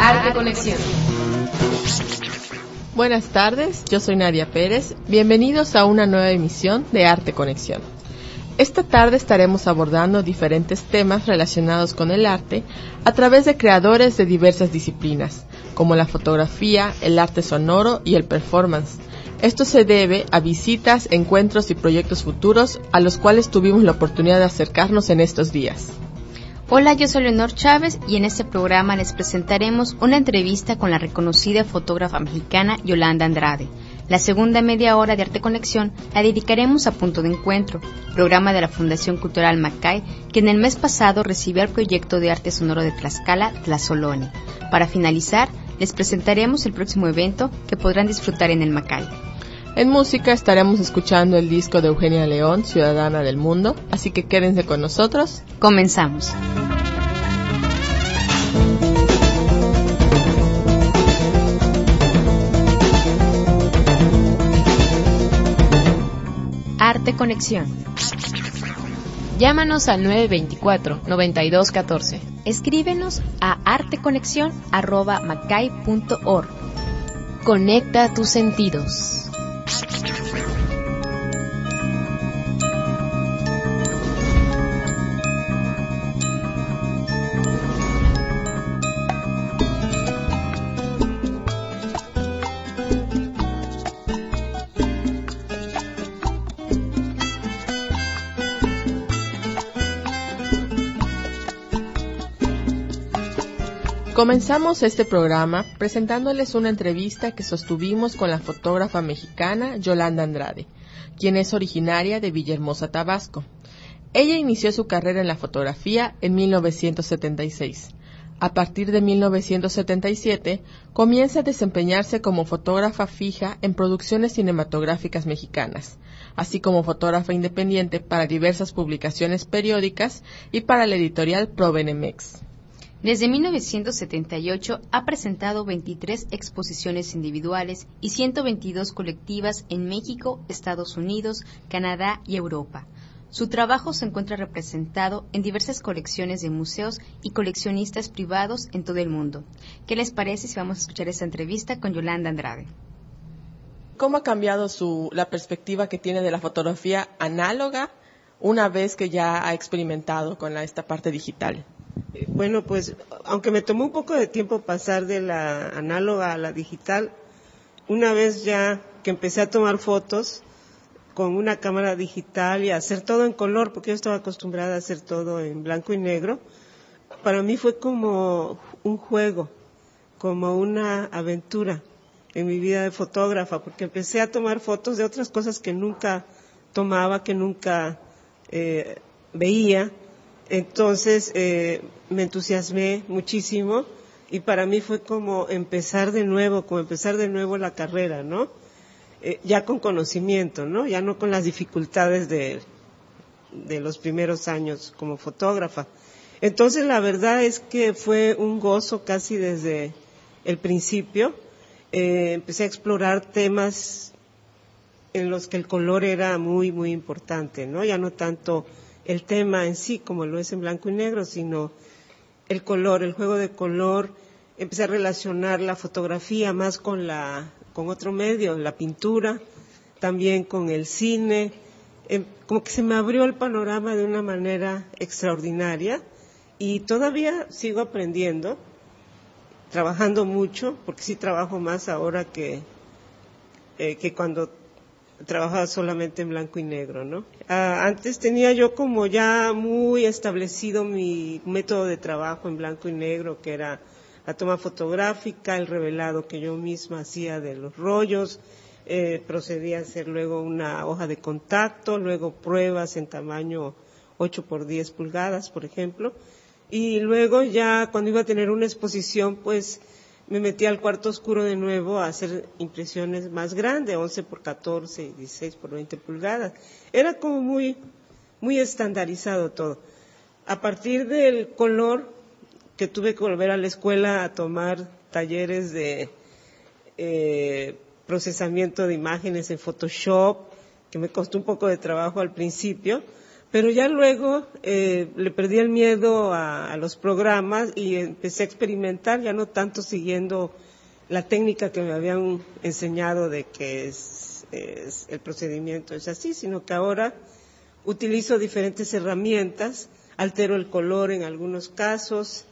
Arte Conexión. Buenas tardes, yo soy Nadia Pérez. Bienvenidos a una nueva emisión de Arte Conexión. Esta tarde estaremos abordando diferentes temas relacionados con el arte a través de creadores de diversas disciplinas, como la fotografía, el arte sonoro y el performance. Esto se debe a visitas, encuentros y proyectos futuros a los cuales tuvimos la oportunidad de acercarnos en estos días. Hola, yo soy Leonor Chávez y en este programa les presentaremos una entrevista con la reconocida fotógrafa mexicana Yolanda Andrade. La segunda media hora de Arte Conexión la dedicaremos a Punto de Encuentro, programa de la Fundación Cultural Macay, que en el mes pasado recibió el proyecto de arte sonoro de Tlaxcala, Tlazolone. Para finalizar, les presentaremos el próximo evento que podrán disfrutar en el Macay. En música estaremos escuchando el disco de Eugenia León, Ciudadana del Mundo, así que quédense con nosotros. Comenzamos. Arte Conexión. Llámanos al 924-9214. Escríbenos a arteconexion@macay.org. Conecta tus sentidos. Comenzamos este programa presentándoles una entrevista que sostuvimos con la fotógrafa mexicana Yolanda Andrade, quien es originaria de Villahermosa, Tabasco. Ella inició su carrera en la fotografía en 1976. A partir de 1977, comienza a desempeñarse como fotógrafa fija en producciones cinematográficas mexicanas, así como fotógrafa independiente para diversas publicaciones periódicas y para la editorial Provenemex. Desde 1978 ha presentado 23 exposiciones individuales y 122 colectivas en México, Estados Unidos, Canadá y Europa. Su trabajo se encuentra representado en diversas colecciones de museos y coleccionistas privados en todo el mundo. ¿Qué les parece si vamos a escuchar esta entrevista con Yolanda Andrade? ¿Cómo ha cambiado la perspectiva que tiene de la fotografía análoga una vez que ya ha experimentado con esta parte digital? Bueno, pues, aunque me tomó un poco de tiempo pasar de la análoga a la digital, una vez ya que empecé a tomar fotos con una cámara digital y a hacer todo en color, porque yo estaba acostumbrada a hacer todo en blanco y negro, para mí fue como un juego, como una aventura en mi vida de fotógrafa, porque empecé a tomar fotos de otras cosas que nunca tomaba, que nunca veía. Entonces me entusiasmé muchísimo y para mí fue como empezar de nuevo la carrera, ¿no? Ya con conocimiento, ¿no? Ya no con las dificultades de los primeros años como fotógrafa. Entonces la verdad es que fue un gozo casi desde el principio. Empecé a explorar temas en los que el color era muy, muy importante, ¿no? Ya no tanto el tema en sí, como lo es en blanco y negro, sino el color, el juego de color. Empecé a relacionar la fotografía más con otro medio, la pintura, también con el cine. Como que se me abrió el panorama de una manera extraordinaria y todavía sigo aprendiendo, trabajando mucho, porque sí trabajo más ahora que cuando trabajaba solamente en blanco y negro, ¿no? Antes tenía yo como ya muy establecido mi método de trabajo en blanco y negro, que era la toma fotográfica, el revelado que yo misma hacía de los rollos, procedía a hacer luego una hoja de contacto, luego pruebas en tamaño 8x10 pulgadas, por ejemplo, y luego ya cuando iba a tener una exposición, pues me metí al cuarto oscuro de nuevo a hacer impresiones más grandes, 11x14 y 16x20 pulgadas. Era como muy, muy estandarizado todo. A partir del color, que tuve que volver a la escuela a tomar talleres de procesamiento de imágenes en Photoshop, que me costó un poco de trabajo al principio, Pero ya luego le perdí el miedo a los programas y empecé a experimentar, ya no tanto siguiendo la técnica que me habían enseñado de que es el procedimiento es así, sino que ahora utilizo diferentes herramientas, altero el color en algunos casos,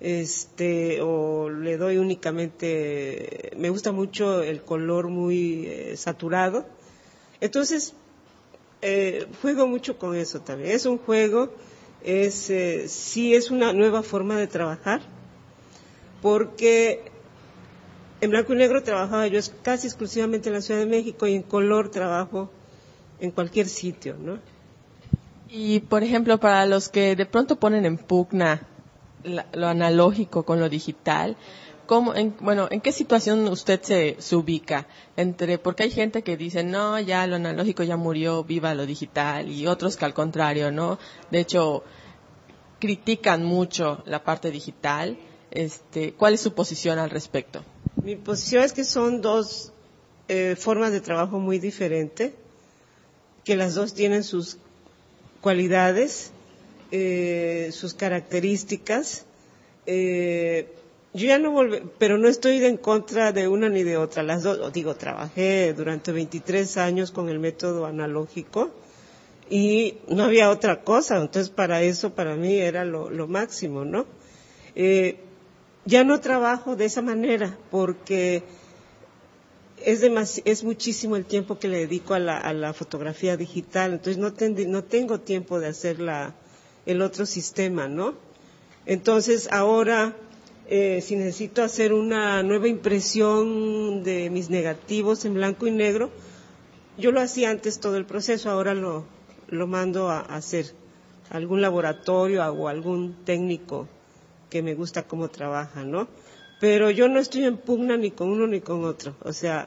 o le doy únicamente, me gusta mucho el color muy saturado. Entonces, juego mucho con eso también. Es un juego, sí es una nueva forma de trabajar, porque en blanco y negro trabajaba yo casi exclusivamente en la Ciudad de México y en color trabajo en cualquier sitio, ¿no? Y, por ejemplo, para los que de pronto ponen en pugna lo analógico con lo digital, ¿en qué situación usted se ubica? Porque hay gente que dice, no, ya lo analógico ya murió, viva lo digital, y otros que al contrario, ¿no? De hecho, critican mucho la parte digital. ¿Cuál es su posición al respecto? Mi posición es que son dos formas de trabajo muy diferentes, que las dos tienen sus cualidades, sus características. Yo ya no pero no estoy en contra de una ni de otra. Las dos, trabajé durante 23 años con el método analógico y no había otra cosa. Entonces, para mí era lo máximo, ¿no? Ya no trabajo de esa manera porque es muchísimo el tiempo que le dedico a la fotografía digital. Entonces, no tengo tiempo de hacer el otro sistema, ¿no? Entonces, ahora, si necesito hacer una nueva impresión de mis negativos en blanco y negro, yo lo hacía antes todo el proceso, ahora lo mando a hacer a algún laboratorio o algún técnico que me gusta cómo trabaja, ¿no? Pero yo no estoy en pugna ni con uno ni con otro. O sea,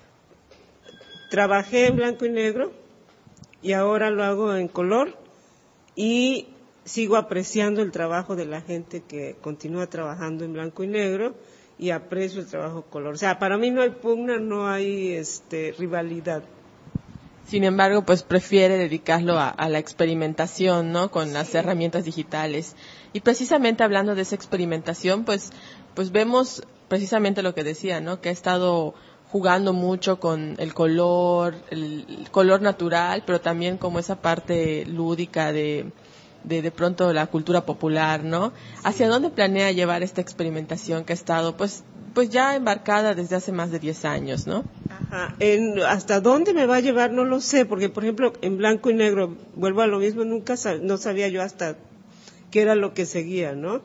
trabajé en blanco y negro y ahora lo hago en color y sigo apreciando el trabajo de la gente que continúa trabajando en blanco y negro y aprecio el trabajo color. O sea, para mí no hay pugna, no hay rivalidad. Sin embargo, pues prefiere dedicarlo a la experimentación, ¿no? Con las herramientas digitales. Y precisamente hablando de esa experimentación, pues vemos precisamente lo que decía, ¿no? Que ha estado jugando mucho con el color natural, pero también como esa parte lúdica de pronto la cultura popular, ¿no? ¿Hacia dónde planea llevar esta experimentación que ha estado, pues ya embarcada desde hace más de 10 años, ¿no? Ajá. Hasta dónde me va a llevar no lo sé, porque por ejemplo en blanco y negro, vuelvo a lo mismo, no sabía yo hasta qué era lo que seguía, ¿no?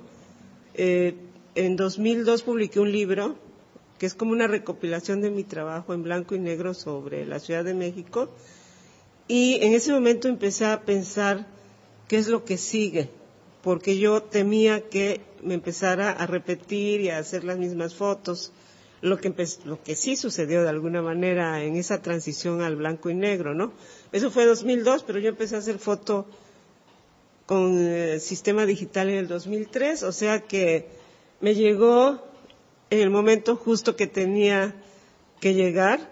En 2002 publiqué un libro que es como una recopilación de mi trabajo en blanco y negro sobre la Ciudad de México, y en ese momento empecé a pensar qué es lo que sigue, porque yo temía que me empezara a repetir y a hacer las mismas fotos, lo que sí sucedió de alguna manera en esa transición al blanco y negro, ¿no? Eso fue 2002, pero yo empecé a hacer foto con sistema digital en el 2003, o sea que me llegó en el momento justo que tenía que llegar.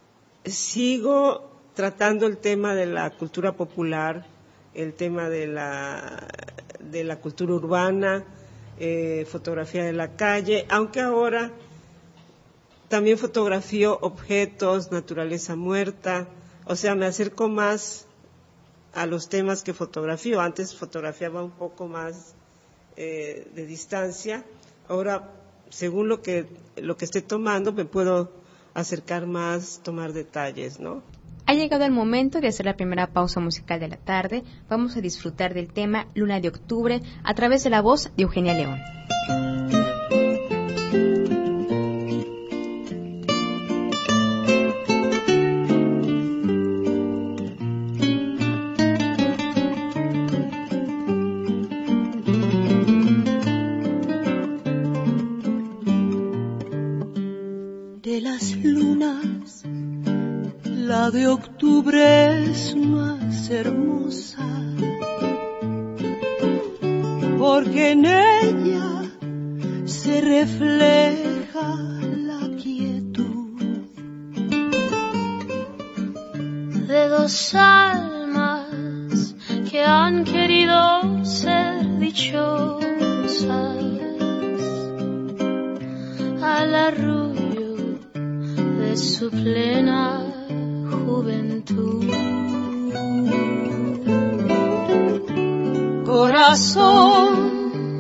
Sigo tratando el tema de la cultura popular, el tema de la cultura urbana, fotografía de la calle, aunque ahora también fotografío objetos, naturaleza muerta, o sea, me acerco más a los temas que fotografío. Antes fotografiaba un poco más de distancia, ahora según lo que esté tomando me puedo acercar más, tomar detalles, ¿no? Ha llegado el momento de hacer la primera pausa musical de la tarde. Vamos a disfrutar del tema Luna de Octubre a través de la voz de Eugenia León. De las lunas, la de octubre es más hermosa, porque en ella se refleja la quietud de dos almas que que han querido ser dichosas al arrullo de su plena juventud. Corazón,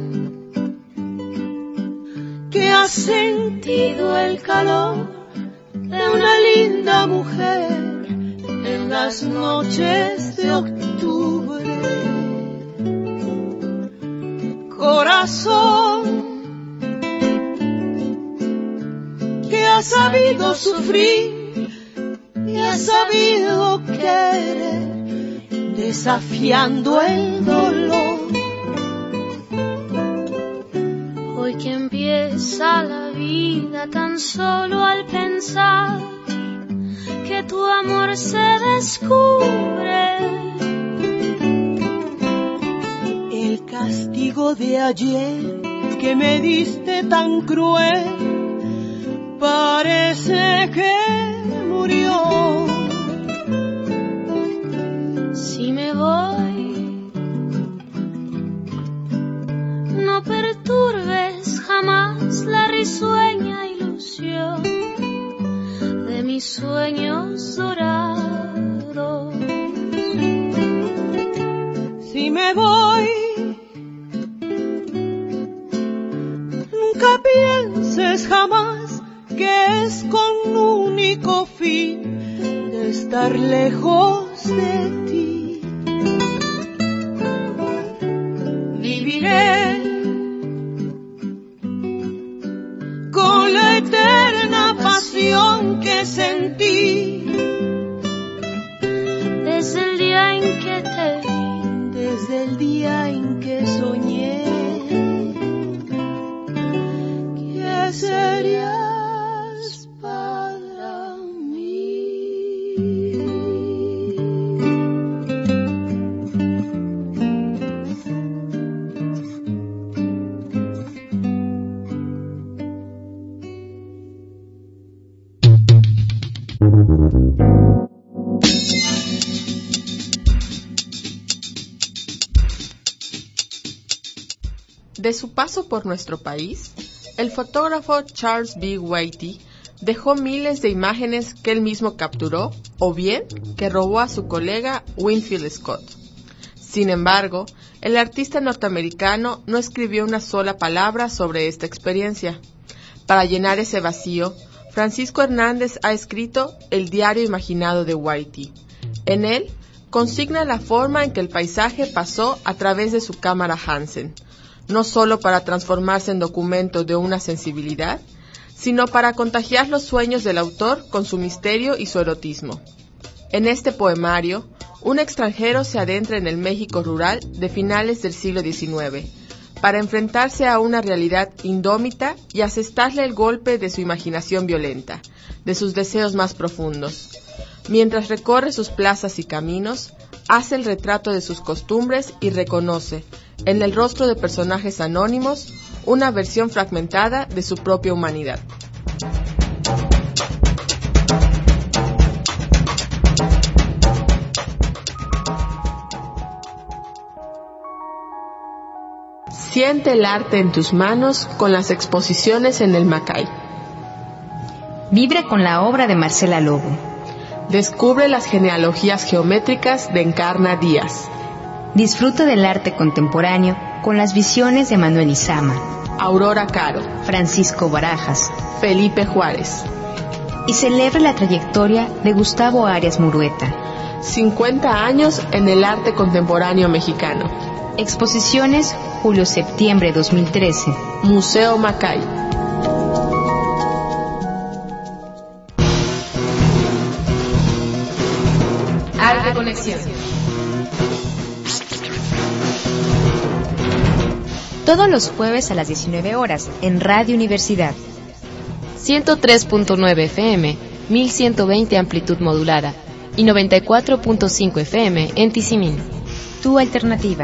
que has sentido el calor de una linda mujer en las noches de octubre. Corazón, que has sabido sufrir y has sabido querer, desafiando el dolor. Hoy que empieza la vida tan solo al pensar que tu amor se descubre. El castigo de ayer que me diste tan cruel parece que murió. Si me voy, no perturbes jamás la risueña ilusión de mis sueños dorados. Si me voy, nunca pienses jamás que es con único fin de estar lejos de ti. Viviré con la eterna pasión que sentí desde el día en que te vi, desde el día en que soñé que serías para mí. De su paso por nuestro país, el fotógrafo Charles B. Whitey dejó miles de imágenes que él mismo capturó o bien que robó a su colega Winfield Scott. Sin embargo, el artista norteamericano no escribió una sola palabra sobre esta experiencia. Para llenar ese vacío, Francisco Hernández ha escrito El diario imaginado de Whitey. En él, consigna la forma en que el paisaje pasó a través de su cámara Hansen, no solo para transformarse en documento de una sensibilidad, sino para contagiar los sueños del autor con su misterio y su erotismo. En este poemario, un extranjero se adentra en el México rural de finales del siglo XIX, para enfrentarse a una realidad indómita y asestarle el golpe de su imaginación violenta, de sus deseos más profundos. Mientras recorre sus plazas y caminos, hace el retrato de sus costumbres y reconoce, en el rostro de personajes anónimos, una versión fragmentada de su propia humanidad. Siente el arte en tus manos con las exposiciones en el Macay. Vibra con la obra de Marcela Lobo. Descubre las genealogías geométricas de Encarna Díaz. Disfruta del arte contemporáneo con las visiones de Manuel Izama, Aurora Caro, Francisco Barajas, Felipe Juárez. Y celebra la trayectoria de Gustavo Arias Murueta. 50 años en el arte contemporáneo mexicano. Exposiciones julio-septiembre 2013. Museo Macay. Arte Conexión. Todos los jueves a las 19 horas en Radio Universidad. 103.9 FM, 1120 amplitud modulada y 94.5 FM en Tizimín. Tu alternativa.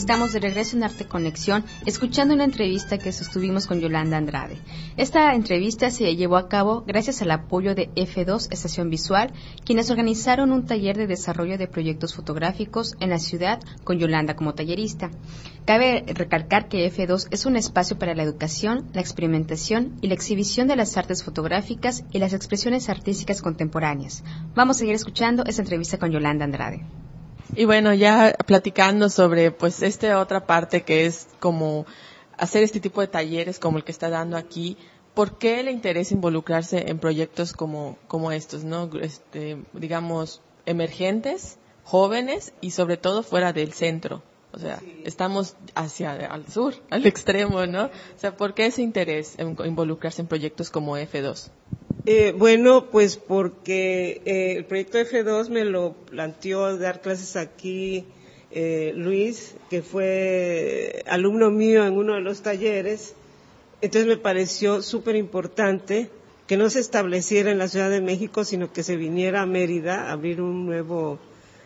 Estamos de regreso en Arte Conexión, escuchando una entrevista que sostuvimos con Yolanda Andrade. Esta entrevista se llevó a cabo gracias al apoyo de F2 Estación Visual, quienes organizaron un taller de desarrollo de proyectos fotográficos en la ciudad con Yolanda como tallerista. Cabe recalcar que F2 es un espacio para la educación, la experimentación y la exhibición de las artes fotográficas y las expresiones artísticas contemporáneas. Vamos a seguir escuchando esta entrevista con Yolanda Andrade. Y bueno, ya platicando sobre pues esta otra parte que es como hacer este tipo de talleres como el que está dando aquí, ¿por qué le interesa involucrarse en proyectos como estos, no? Digamos, emergentes, jóvenes y sobre todo fuera del centro. O sea, estamos al sur, al extremo, ¿no? O sea, ¿por qué ese interés en involucrarse en proyectos como F2? Bueno, pues porque el proyecto F2 me lo planteó dar clases aquí Luis, que fue alumno mío en uno de los talleres. Entonces me pareció súper importante que no se estableciera en la Ciudad de México, sino que se viniera a Mérida a abrir un nuevo,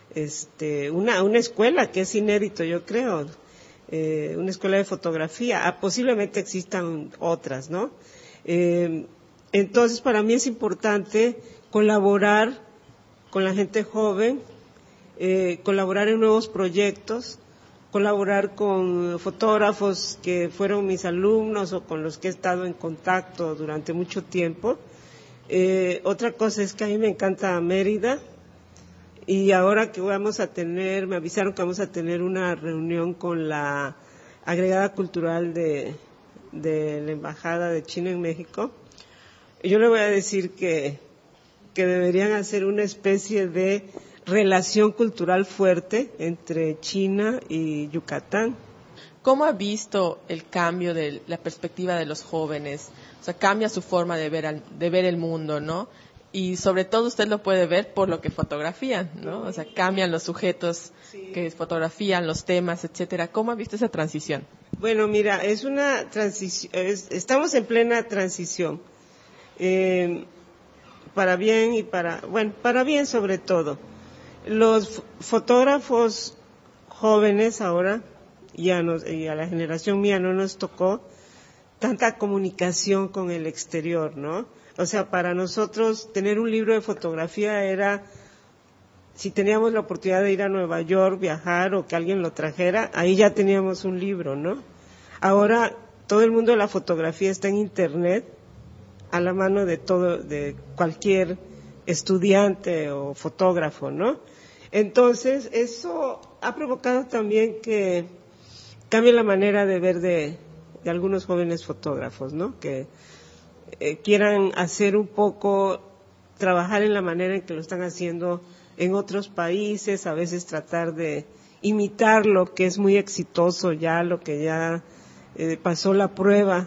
una escuela que es inédito, yo creo, una escuela de fotografía. Posiblemente existan otras, ¿no? Entonces, para mí es importante colaborar con la gente joven, colaborar en nuevos proyectos, colaborar con fotógrafos que fueron mis alumnos o con los que he estado en contacto durante mucho tiempo. Otra cosa es que a mí me encanta Mérida y ahora que me avisaron que vamos a tener una reunión con la agregada cultural de la Embajada de China en México. Yo le voy a decir que deberían hacer una especie de relación cultural fuerte entre China y Yucatán. ¿Cómo ha visto el cambio de la perspectiva de los jóvenes? O sea, cambia su forma de ver el mundo, ¿no? Y sobre todo usted lo puede ver por lo que fotografían, ¿no? O sea, cambian los sujetos que fotografían, los temas, etcétera. ¿Cómo ha visto esa transición? Bueno, mira, es una transición, estamos en plena transición. Para bien y para bien sobre todo. Los fotógrafos jóvenes ahora, y a la generación mía no nos tocó tanta comunicación con el exterior, ¿no? O sea, para nosotros tener un libro de fotografía era, si teníamos la oportunidad de ir a Nueva York, viajar o que alguien lo trajera, ahí ya teníamos un libro, ¿no? Ahora todo el mundo de la fotografía está en Internet, a la mano de cualquier estudiante o fotógrafo, ¿no? Entonces, eso ha provocado también que cambie la manera de ver de algunos jóvenes fotógrafos, ¿no? Que quieran hacer un poco, trabajar en la manera en que lo están haciendo en otros países, a veces tratar de imitar lo que es muy exitoso ya, lo que ya pasó la prueba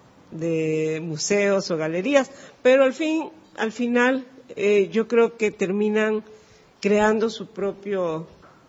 de museos o galerías, pero al final yo creo que terminan creando su propio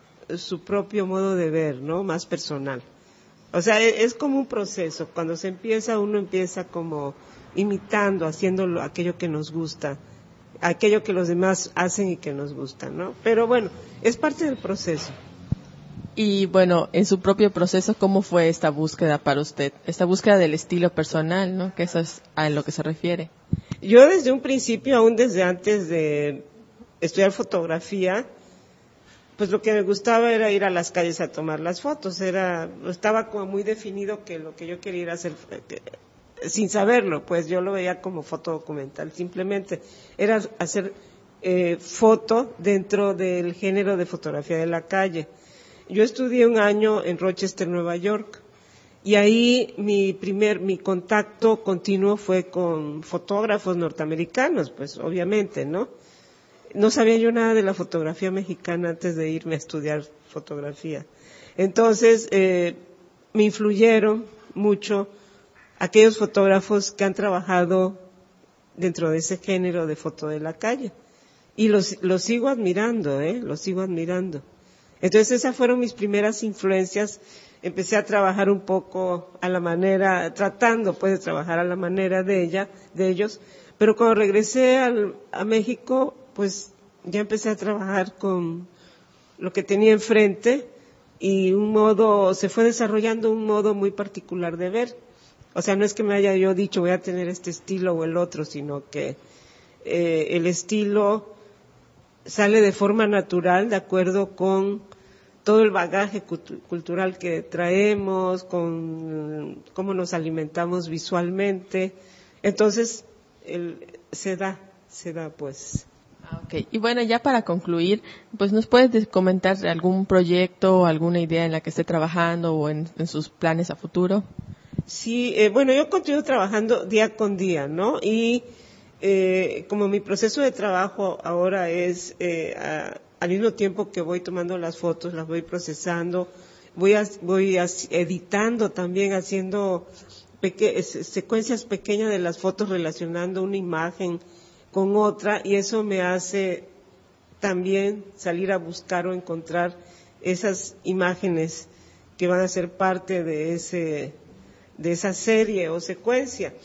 modo de ver, ¿no? Más personal. O sea, es como un proceso. Cuando uno empieza como imitando, haciendo aquello que nos gusta, aquello que los demás hacen y que nos gusta, ¿no? Pero bueno, es parte del proceso. Y bueno, en su propio proceso, ¿cómo fue esta búsqueda para usted? Esta búsqueda del estilo personal, ¿no? Que eso es a lo que se refiere. Yo desde un principio, aún desde antes de estudiar fotografía, pues lo que me gustaba era ir a las calles a tomar las fotos. Estaba como muy definido que lo que yo quería era hacer, sin saberlo, pues yo lo veía como foto documental. Simplemente era hacer foto dentro del género de fotografía de la calle. Yo estudié un año en Rochester, Nueva York, y ahí mi contacto continuo fue con fotógrafos norteamericanos, pues obviamente, ¿no? No sabía yo nada de la fotografía mexicana antes de irme a estudiar fotografía. Entonces, me influyeron mucho aquellos fotógrafos que han trabajado dentro de ese género de foto de la calle. Y los sigo admirando, los sigo admirando. Entonces esas fueron mis primeras influencias. Empecé a trabajar un poco tratando pues de trabajar a la manera de ellos, pero cuando regresé a México, pues ya empecé a trabajar con lo que tenía enfrente, y se fue desarrollando un modo muy particular de ver. O sea, no es que me haya yo dicho voy a tener este estilo o el otro, sino que el estilo sale de forma natural, de acuerdo con todo el bagaje cultural que traemos, con cómo nos alimentamos visualmente. Entonces, se da pues. Okay. Y bueno, ya para concluir, pues nos puedes comentar algún proyecto o alguna idea en la que esté trabajando o en sus planes a futuro. Sí, bueno, yo continúo trabajando día con día, ¿no? Y como mi proceso de trabajo ahora es al mismo tiempo que voy tomando las fotos, las voy procesando, voy editando también, haciendo secuencias pequeñas de las fotos, relacionando una imagen con otra, y eso me hace también salir a buscar o encontrar esas imágenes que van a ser parte de esa serie o secuencia.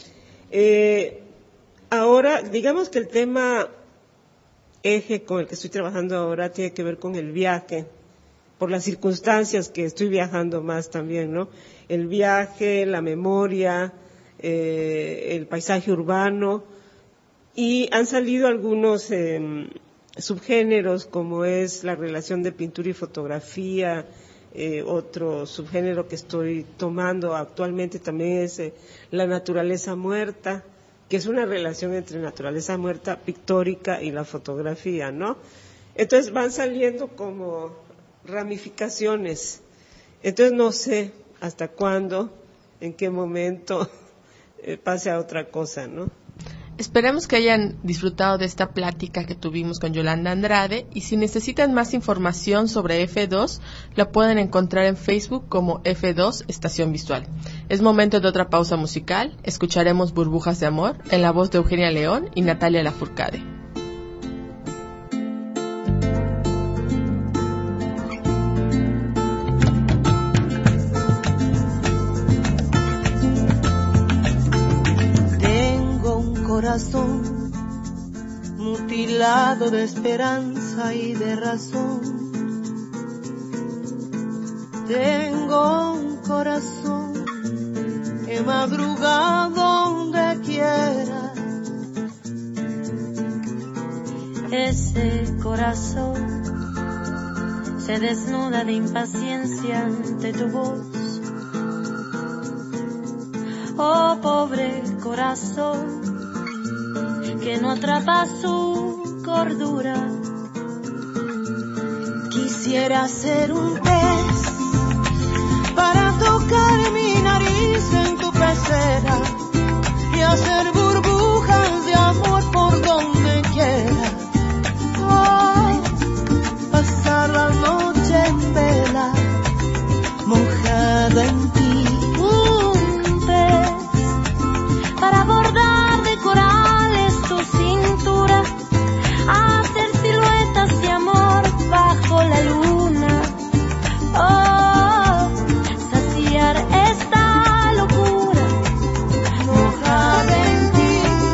Ahora, digamos que el tema eje con el que estoy trabajando ahora tiene que ver con el viaje, por las circunstancias que estoy viajando más también, ¿no? El viaje, la memoria, el paisaje urbano, y han salido algunos subgéneros, como es la relación de pintura y fotografía. Otro subgénero que estoy tomando actualmente también es la naturaleza muerta, que es una relación entre naturaleza muerta pictórica y la fotografía, ¿no? Entonces van saliendo como ramificaciones. Entonces no sé hasta cuándo, en qué momento pase a otra cosa, ¿no? Esperemos que hayan disfrutado de esta plática que tuvimos con Yolanda Andrade, y si necesitan más información sobre F2, la pueden encontrar en Facebook como F2 Estación Visual. Es momento de otra pausa musical. Escucharemos Burbujas de Amor en la voz de Eugenia León y Natalia Lafourcade. Corazón mutilado de esperanza y de razón. Tengo un corazón que madruga donde quiera. Ese corazón se desnuda de impaciencia ante tu voz. Oh, pobre corazón que no atrapa su cordura. Quisiera ser un pez para tocar mi nariz en tu pecera y hacer burbujas de amor por donde quiera. Oh, pasar la noche en vela mojada en ti. Un pez para bordar de corales tu cintura, hacer siluetas de amor bajo la luna. Oh, saciar esta locura mojada en ti.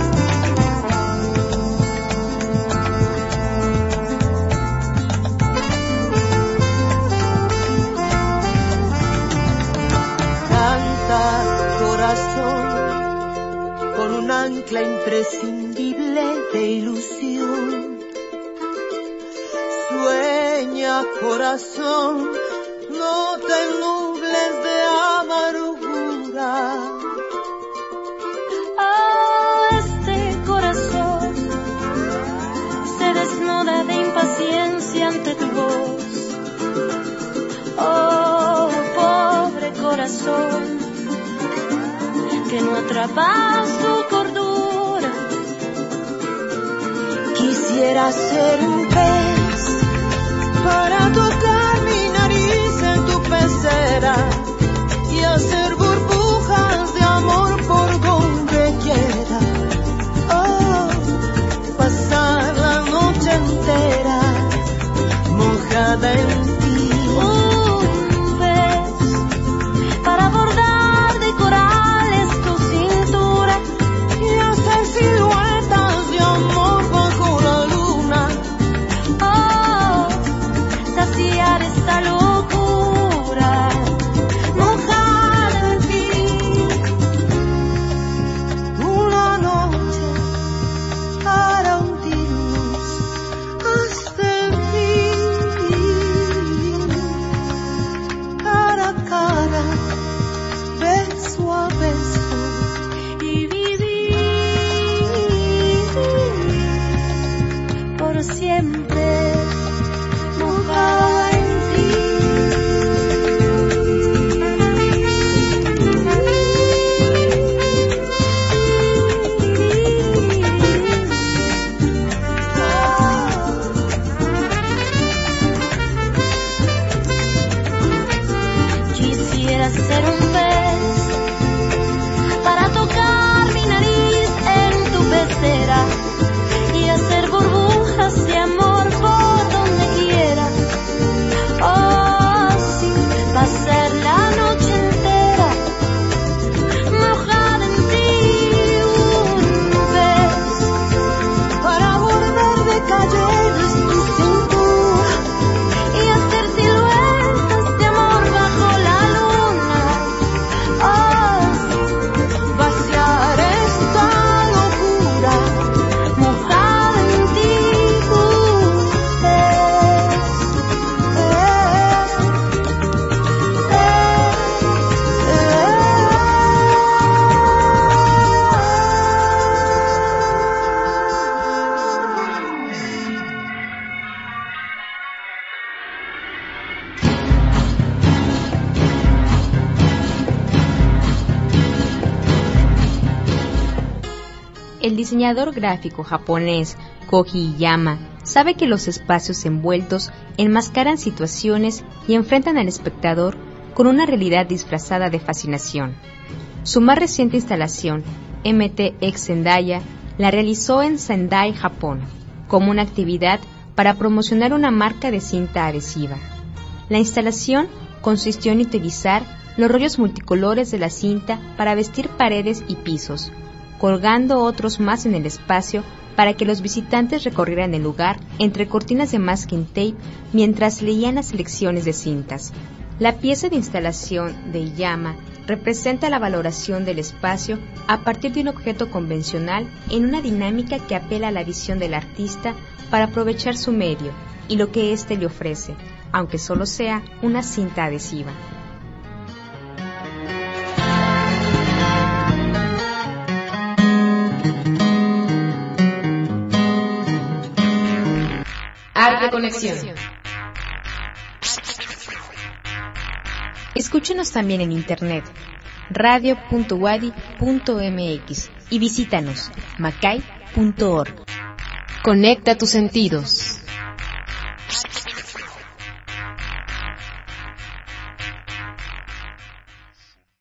Canta, corazón, con un ancla imprescindible de ilusión. Sueña, corazón, no te nubles de amargura. Oh, este corazón se desnuda de impaciencia ante tu voz. Oh, pobre corazón que no atrapa su cordura. Quisiera ser un pez para tocar mi nariz en tu pecera y hacer burbujas de amor por donde quiera. Oh, pasar la noche entera mojada en ti. Un pez para bordar de corales tu cintura y hacer siluetas de amor bajo la luna. Oh, saciar esta locura el diseñador gráfico japonés Koji Iyama sabe que los espacios envueltos enmascaran situaciones y enfrentan al espectador con una realidad disfrazada de fascinación. Su más reciente instalación, MTX Zendaya, la realizó en Sendai, Japón, como una actividad para promocionar una marca de cinta adhesiva. La instalación consistió en utilizar los rollos multicolores de la cinta para vestir paredes y pisos, colgando otros más en el espacio para que los visitantes recorrieran el lugar entre cortinas de masking tape mientras leían las selecciones de cintas. La pieza de instalación de Iyama representa la valoración del espacio a partir de un objeto convencional en una dinámica que apela a la visión del artista para aprovechar su medio y lo que éste le ofrece, aunque solo sea una cinta adhesiva. Arte Conexión. Escúchenos también en internet, radio.wadi.mx y visítanos, macay.org. Conecta tus sentidos.